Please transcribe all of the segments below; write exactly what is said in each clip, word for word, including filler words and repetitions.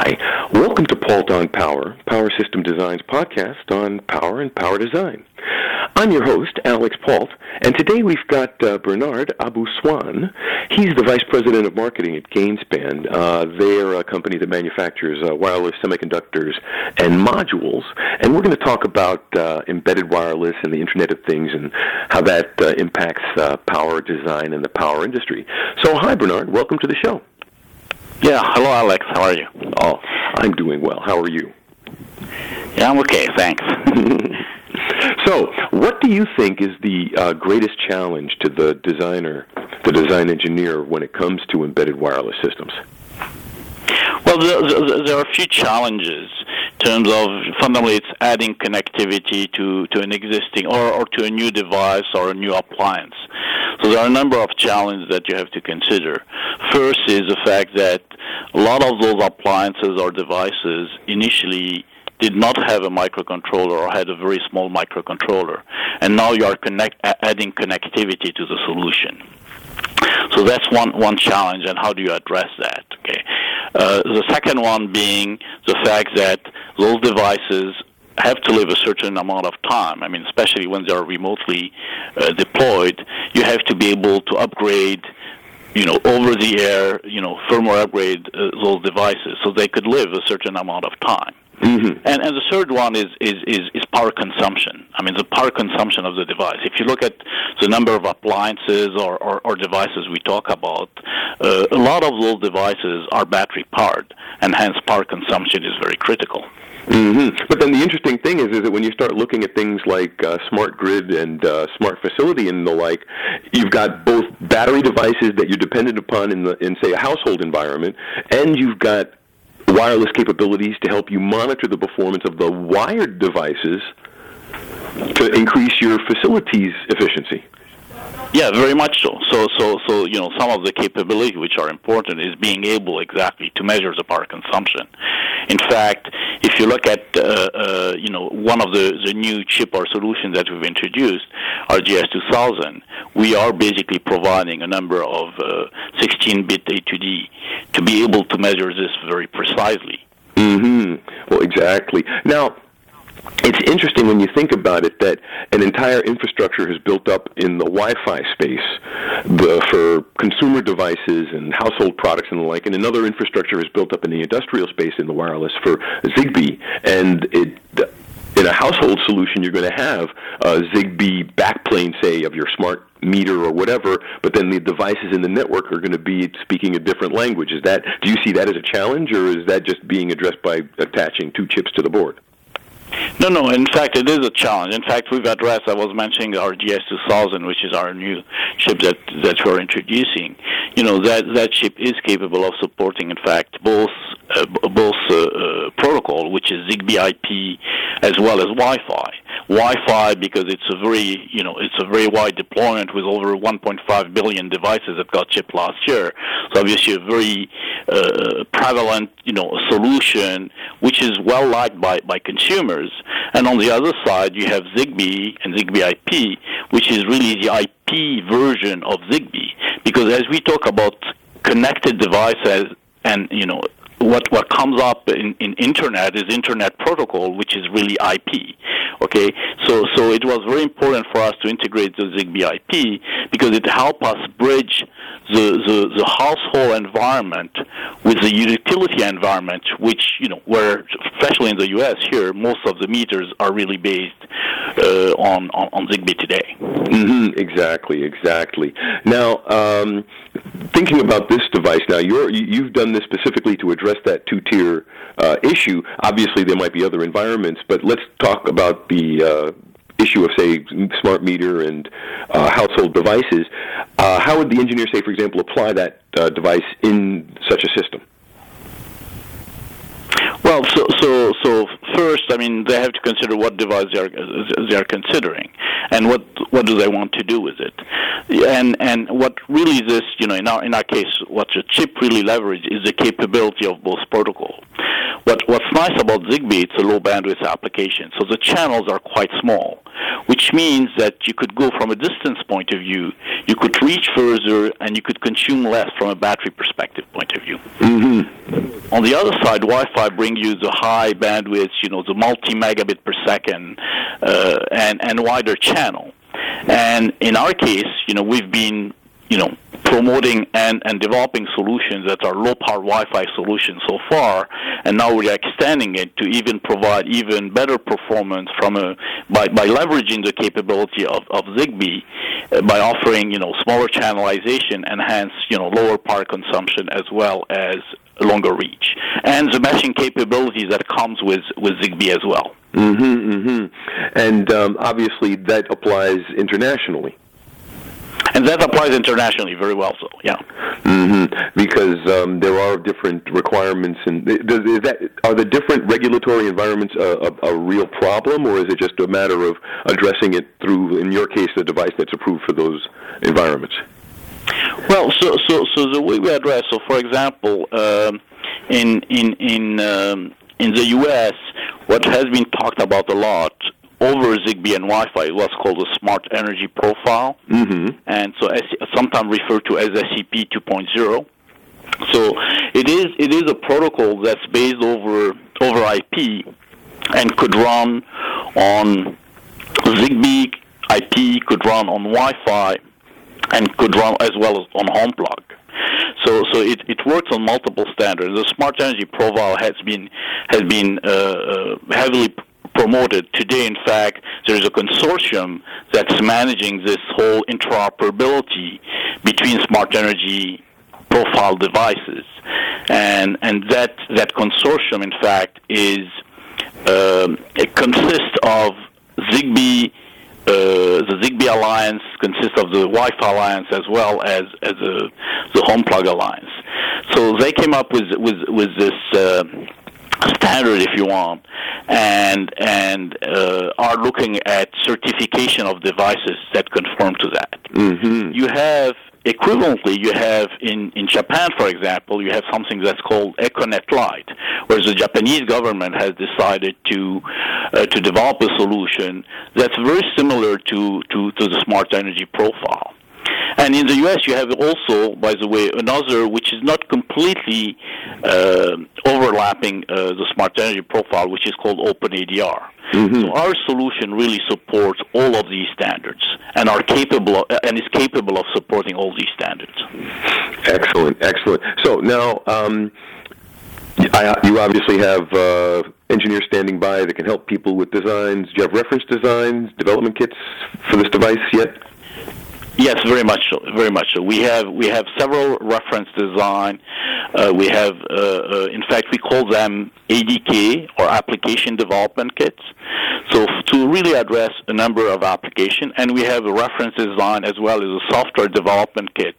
Hi, welcome to Pault on Power, Power System Design's podcast on power and power design. I'm your host, Alex Pault, and today we've got uh, Bernard Abou-Swan. He's the Vice President of Marketing at Gainspan. Uh, they're a company that manufactures uh, wireless semiconductors and modules, and we're going to talk about uh, embedded wireless and the Internet of Things and how that uh, impacts uh, power design and the power industry. So, hi, Bernard. Welcome to the show. Yeah, hello, Alex. How are you? Oh, I'm doing well. How are you? Yeah, I'm okay, thanks. So, what do you think is the uh, greatest challenge to the designer, the design engineer, when it comes to embedded wireless systems? Well, there, there are a few challenges in terms of, fundamentally, it's adding connectivity to, to an existing or, or to a new device or a new appliance. So there are a number of challenges that you have to consider. First is the fact that a lot of those appliances or devices initially did not have a microcontroller or had a very small microcontroller. And now you are connect, adding connectivity to the solution. So that's one, one challenge, and how do you address that? Okay. Uh, the second one being the fact that those devices have to live a certain amount of time. I mean, especially when they are remotely uh, deployed, you have to be able to upgrade, you know, over the air, you know, firmware upgrade uh, those devices so they could live a certain amount of time. Mm-hmm. And, and the third one is, is, is, is power consumption. I mean, the power consumption of the device. If you look at the number of appliances or, or, or devices we talk about, uh, a lot of those devices are battery-powered, and hence power consumption is very critical. Mm-hmm. But then the interesting thing is, is that when you start looking at things like uh, smart grid and uh, smart facility and the like, you've got both battery devices that you're dependent upon in, the, in say, a household environment, and you've got wireless capabilities to help you monitor the performance of the wired devices to increase your facility's efficiency. Yeah, very much so. So, so, so, you know, some of the capabilities which are important is being able exactly to measure the power consumption. In fact, if you look at, uh, uh, you know, one of the, the new chip or solutions that we've introduced, R G S two thousand, we are basically providing a number of uh, sixteen-bit A to D to be able to measure this very precisely. Mm-hmm. Well, exactly. Now, it's interesting when you think about it that an entire infrastructure has built up in the Wi-Fi space the, for consumer devices and household products and the like, and another infrastructure is built up in the industrial space in the wireless for Zigbee. And it, in a household solution, you're going to have a Zigbee backplane, say, of your smart meter or whatever, but then the devices in the network are going to be speaking a different language. Is that, do you see that as a challenge, or is that just being addressed by attaching two chips to the board? No, no. In fact, it is a challenge. In fact, we've addressed, I was mentioning R G S two thousand, which is our new chip that, that we're introducing. You know, that, that chip is capable of supporting, in fact, both uh, both uh, uh, protocol, which is Zigbee I P, as well as Wi-Fi. Wi-Fi, because it's a very, you know, it's a very wide deployment with over one point five billion devices that got shipped last year. So obviously a very uh, prevalent, you know, solution, which is well liked by, by consumers. And on the other side, you have Zigbee and Zigbee I P, which is really the I P version of Zigbee. Because as we talk about connected devices and, you know, what what comes up in, in Internet is Internet Protocol, which is really I P. Okay, so so it was very important for us to integrate the Zigbee I P because it helped us bridge the, the, the household environment with the utility environment, which, you know, where, especially in the U S here, most of the meters are really based uh, on, on, on Zigbee today. Mm-hmm, exactly, exactly. Now, um, thinking about this device now, you're, you've done this specifically to address that two-tier uh, issue. Obviously, there might be other environments, but let's talk about the uh, issue of, say, smart meter and uh, household devices. Uh, how would the engineer, say, for example, apply that uh, device in such a system? Well, so so so first, I mean, they have to consider what device they are they are considering, and what what do they want to do with it, and and what really this, you know, in our in our case, what the chip really leverages is the capability of both protocols. What what's nice about Zigbee, it's a low bandwidth application, so the channels are quite small, which means that you could go from a distance point of view, you could reach further, and you could consume less from a battery perspective point of view. Mm-hmm. on the other side, Wi-Fi brings you the high bandwidth, you know, the multi-megabit per second, uh, and and wider channel. And in our case, you know, we've been, you know, promoting and, and developing solutions that are low-power Wi-Fi solutions so far, and now we're extending it to even provide even better performance from a by, by leveraging the capability of, of Zigbee, uh, by offering, you know, smaller channelization and hence, you know, lower power consumption as well as longer reach, and the meshing capabilities that comes with, with Zigbee as well. Mm-hmm, mm-hmm. And um, obviously that applies internationally. And that applies internationally very well, so, yeah. Mm-hmm. Because um, there are different requirements. And does, is that, are the different regulatory environments a, a, a real problem, or is it just a matter of addressing it through, in your case, a device that's approved for those environments? Well, so so so the way we address, so for example, um, in in in um, in the U S, what has been talked about a lot over Zigbee and Wi-Fi was called the Smart Energy Profile, mm-hmm. and so sometimes referred to as S E P two point oh. So it is it is a protocol that's based over over I P and could run on Zigbee, I P could run on Wi-Fi, and could run as well as on HomePlug. So, so it, it works on multiple standards. The Smart Energy Profile has been has been uh, uh, heavily promoted. Today, in fact, there is a consortium that's managing this whole interoperability between Smart Energy Profile devices, and and that that consortium, in fact, is uh, it consists of Zigbee. Uh, the Zigbee Alliance consists of the Wi-Fi Alliance as well as, as a, the HomePlug Alliance. So they came up with with, with this uh, standard, if you want, and and uh, are looking at certification of devices that conform to that. Mm-hmm. You have equivalently, you have in, in Japan, for example, you have something that's called Econet Lite, where the Japanese government has decided to uh, to develop a solution that's very similar to, to, to the Smart Energy Profile. And in the U S, you have also, by the way, another which is not completely uh, overlapping uh, the Smart Energy Profile, which is called OpenADR. Mm-hmm. So our solution really supports all of these standards and are capable of, and is capable of supporting all these standards. Excellent, excellent. So now, um, I, you obviously have uh, engineers standing by that can help people with designs. Do you have reference designs, development kits for this device yet? Yes, very much so. Very much so. We have we have several reference design. Uh, we have, uh, uh, in fact, we call them A D K or application development kits. So f- to really address a number of applications, and we have a reference design as well as a software development kit.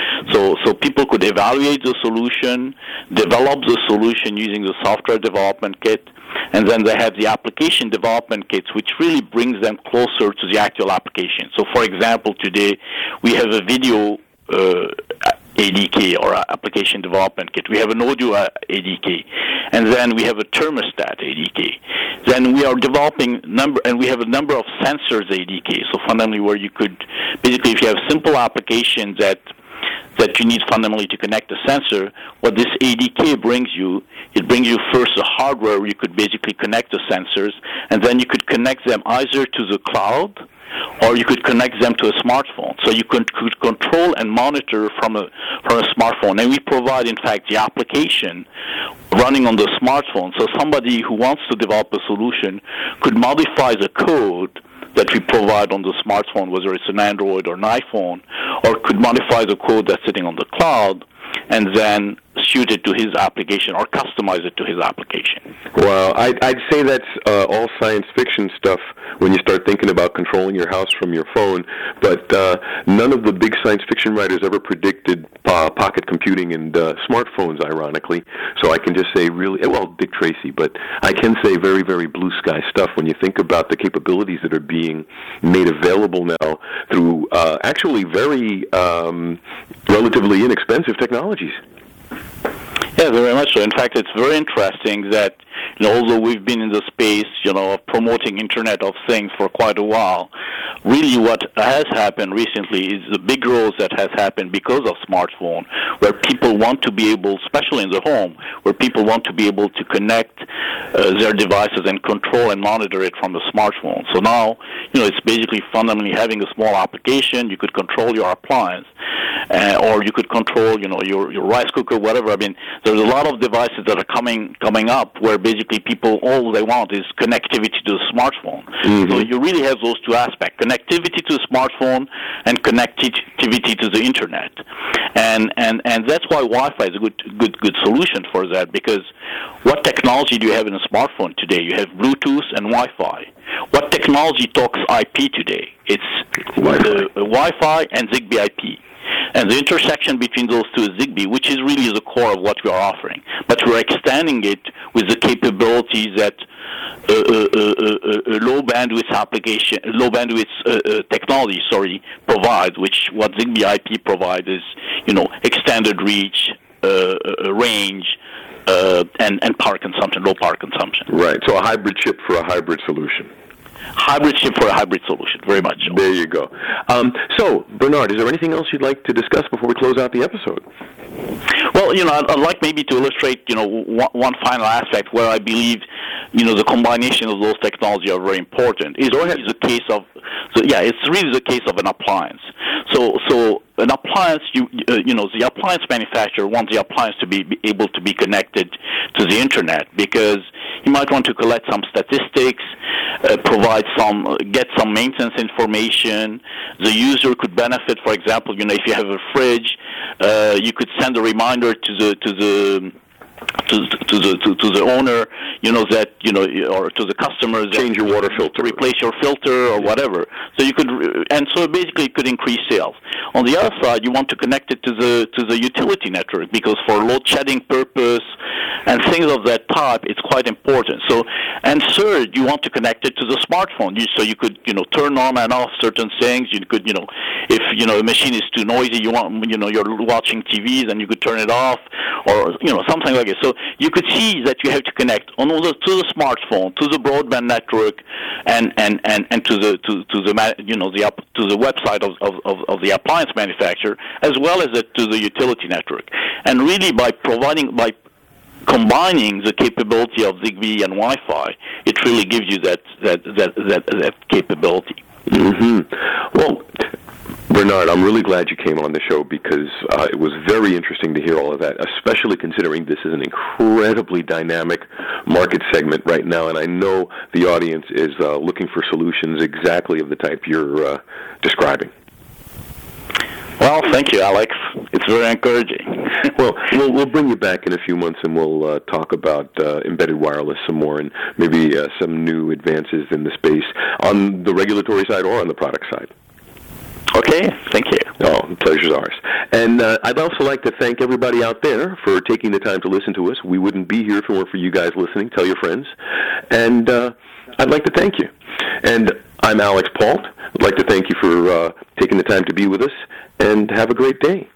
So so people could evaluate the solution, develop the solution using the software development kit. And then they have the application development kits, which really brings them closer to the actual application. So, for example, today we have a video uh, A D K or application development kit. We have an audio A D K, and then we have a thermostat A D K. Then we are developing number, and we have a number of sensors A D K. So fundamentally, where you could basically, if you have simple applications that that you need fundamentally to connect the sensor, what this A D K brings you, it brings you first the hardware where you could basically connect the sensors, and then you could connect them either to the cloud or you could connect them to a smartphone. So you could, could control and monitor from a from a smartphone. And we provide, in fact, the application running on the smartphone. So somebody who wants to develop a solution could modify the code that we provide on the smartphone, whether it's an Android or an iPhone, or could modify the code that's sitting on the cloud and then suit it to his application or customize it to his application. Well, I'd, I'd say that's uh, all science fiction stuff when you start thinking about controlling your house from your phone, but uh, none of the big science fiction writers ever predicted uh, pocket computing and uh, smartphones, ironically. So I can just say really, well, Dick Tracy, but I can say very, very blue sky stuff when you think about the capabilities that are being made available now through uh, actually very um, relatively inexpensive technologies. Yeah, very much so. In fact, it's very interesting that you know, although we've been in the space, you know, of promoting Internet of Things for quite a while, really what has happened recently is the big growth that has happened because of smartphone, where people want to be able, especially in the home, where people want to be able to connect uh, their devices and control and monitor it from the smartphone. So now, you know, it's basically fundamentally having a small application. You could control your appliance, uh, or you could control, you know, your, your rice cooker, whatever. I mean, there's a lot of devices that are coming coming up where basically people, all they want is connectivity to the smartphone. Mm-hmm. So you really have those two aspects, connectivity to the smartphone and connectivity to the internet. And, and, and that's why Wi-Fi is a good, good, good solution for that, because what technology do you have in a smartphone today? You have Bluetooth and Wi-Fi. What technology talks I P today? It's the uh, Wi-Fi and Zigbee I P. And the intersection between those two is Zigbee, which is really the core of what we are offering. But we're extending it with the capabilities that uh, uh, uh, uh, uh, low bandwidth application, low bandwidth uh, uh, technology, sorry, provides. Which what Zigbee I P provides is, you know, extended reach, uh, uh, range, uh, and and power consumption, low power consumption. Right. So a hybrid chip for a hybrid solution. Hybrid chip for a hybrid solution, very much so. There you go. Um, so, Bernard, is there anything else you'd like to discuss before we close out the episode? Well, you know, I'd, I'd like maybe to illustrate, you know, one, one final aspect where I believe, you know, the combination of those technologies are very important. Is really the case of, so yeah, it's really the case of an appliance. So, so an appliance, you, uh, you know, the appliance manufacturer wants the appliance to be, be able to be connected to the internet, because you might want to collect some statistics, uh, provide some, uh, get some maintenance information. The user could benefit, for example, you know, if you have a fridge, uh, you could send a reminder to the to the to, to the to, to the owner, you know, that, you know, or to the customers, change your water filter, replace your filter or whatever. So you could, and so basically it could increase sales. On the other side, you want to connect it to the to the utility network, because for load shedding purpose and things of that type, it's quite important. So, and third, you want to connect it to the smartphone. You, so you could, you know, turn on and off certain things. You could, you know, if, you know, a machine is too noisy, you want, you know, you're watching T Vs and you could turn it off, or, you know, something like it. So you could see that you have to connect on the, to the smartphone, to the broadband network, and, and, and, and to the to, to the you know the to the website of, of, of the appliance manufacturer, as well as it to the utility network. And really, by providing by combining the capability of Zigbee and Wi-Fi, it really gives you that that that that, that capability. Mm-hmm. Well, Bernard, I'm really glad you came on the show, because uh, it was very interesting to hear all of that, especially considering this is an incredibly dynamic market segment right now, and I know the audience is uh, looking for solutions exactly of the type you're uh, describing. Well, thank you, Alex. It's very encouraging. Well, we'll we'll bring you back in a few months, and we'll uh, talk about uh, embedded wireless some more, and maybe uh, some new advances in the space on the regulatory side or on the product side. Okay, thank you. Oh, the pleasure's ours. And uh, I'd also like to thank everybody out there for taking the time to listen to us. We wouldn't be here if it weren't for you guys listening. Tell your friends. And uh, I'd like to thank you. And I'm Alex Pault. I'd like to thank you for uh, taking the time to be with us, and have a great day.